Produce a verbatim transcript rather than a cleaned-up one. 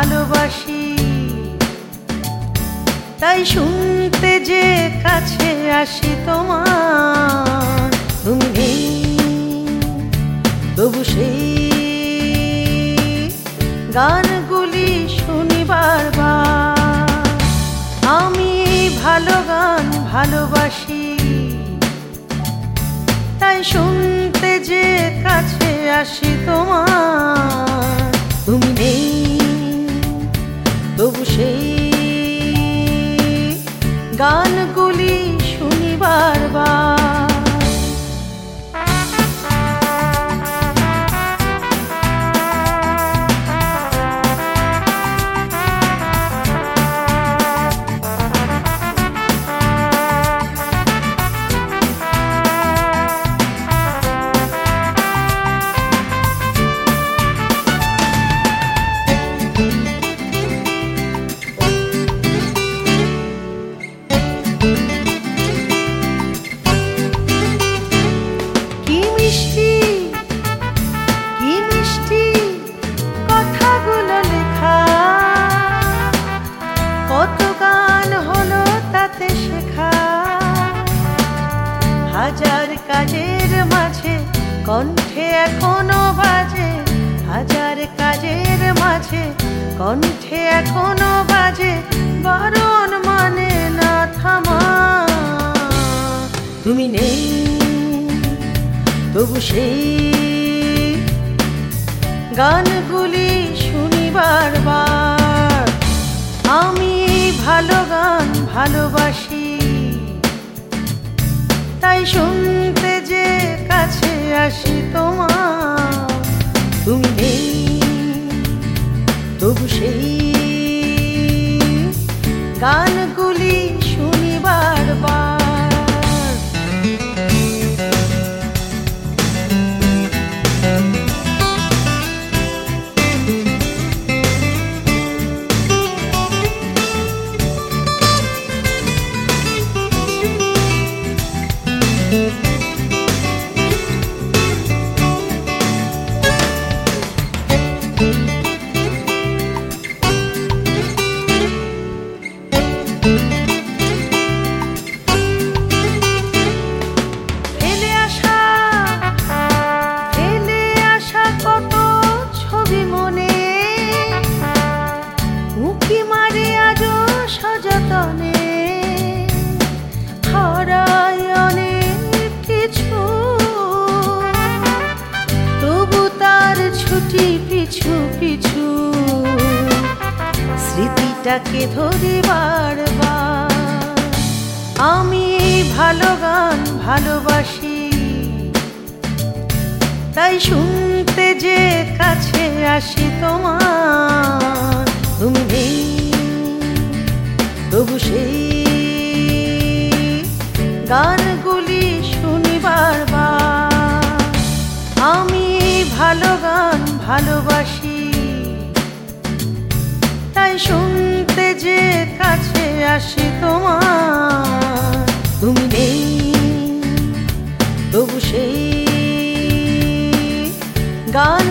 ভালোবাসি, তাই শুনতে যে কাছে আসি তোমার। তুমি নেই তবু সেই গানগুলি শুনি বারবার। আমি ভালো গান ভালোবাসি, তাই শুনতে যে কাছে আসি তোমার। তুমি নেই তবু সেই গানগুলি শুনি বারবার। হাজার কাজের মাঝে কণ্ঠে এখনো বাজে, হাজার কাজের মাঝে কণ্ঠে এখনো বাজে বারণ মানে না থামা। তুমি নেই তবু সেই গানগুলি শুনি বারবার। আমি ভালো গান ভালোবাসি, তাই শুনতে যে কাছে আসি তোমার। তুমি নেই তবু সেই গানগুলি শুনি বারবার। পিছু পিছু স্মৃতিটাকে ধরি বারবার। আমি ভালো গান ভালোবাসি, তাই শুনতে যে কাছে আসি তোমার। তুমি নেই তবু সেই গানগুলি শুনি বারবার। আমি ভালো গান ভালোবাসি, তাই শুনতে যে কাছে আসি তোমার। তুমি নেই তবু সেই গান